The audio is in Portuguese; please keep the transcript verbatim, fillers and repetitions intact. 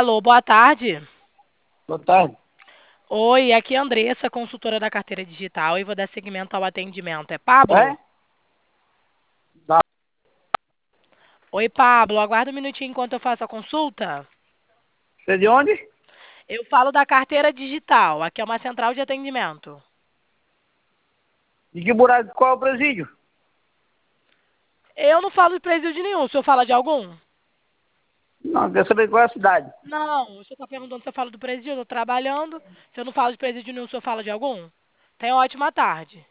Alô, boa tarde. Boa tarde. Oi, aqui é a Andressa, consultora da carteira digital, e vou dar seguimento ao atendimento. É Pablo? É? Da... Oi, Pablo, aguarda um minutinho enquanto eu faço a consulta. Você é de onde? Eu falo da carteira digital, aqui é uma central de atendimento. De que buraco? Qual é o presídio? Eu não falo de presídio nenhum, o senhor fala de algum? Não, quer saber qual é a cidade? Não, o senhor está perguntando se eu falo do presídio, eu estou trabalhando. Se eu não falo de presídio nenhum, o senhor fala de algum? Tenha uma ótima tarde.